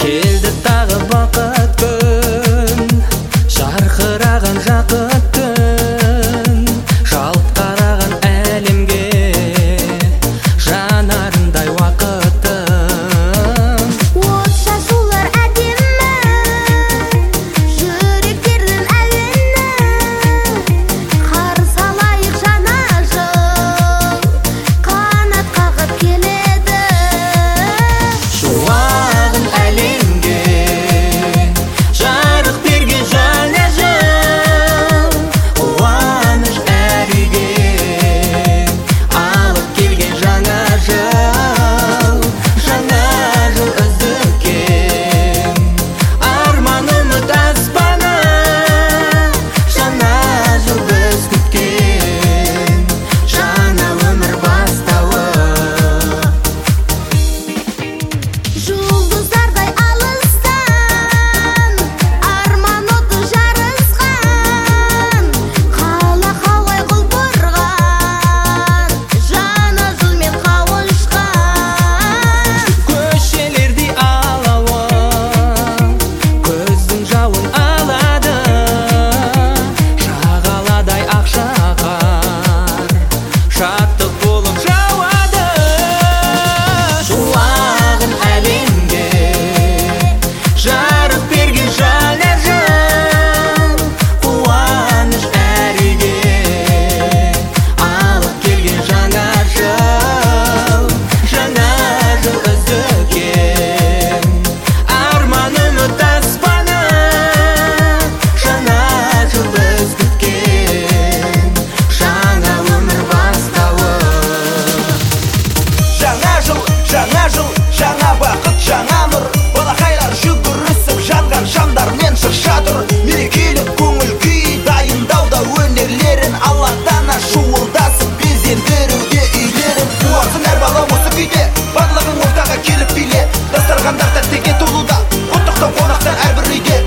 Келді тағы бақыт күн, жарқыраған жақыт күн, жалт қараған әлемге жанарындай уақыттың. От шашулар әдемі, жүректердің әуені, қарсы алайық жаңа жыл, қанат қағып келеді. Шуағын әлемге жарық берген жаңа жыл, қуаныш әр үйге алып келген жаңа жыл. Жаңа жыл үздіккен арман үміт аспаны, жаңа жыл біз күткен жаңа өмір бастауы. Жұлдыздардай алыстан арман оты жарысқан, қала қалай құлпырған жаңа жылмен қауышқан. Көшелерде алауы көздің жауын алады, шағаладай ақшақар шаттық болып жауады. Шуағын әлемге жарық берген жаңа жыл, қуаныш әр үйге алып келген жаңа жыл. Жаңа жыл үздіккен арман үміт аспаны, жаңа жыл біз күткен жаңа өмір бастауы. Жаңа жыл, жаңа бақыт, жаңа нұр, балақайлар жүгірісіп жанған шамдармен шырша тұр. Мерекелік көңіл күй дайындауда өнерлерін алладан шуылдасып безендіруде үйлерін. Қуансын әр бала осы күйде, барлығың ортаға келіп биле, дастархандар тәттіге толуда, құттықтау қонақтар әрбір үйде.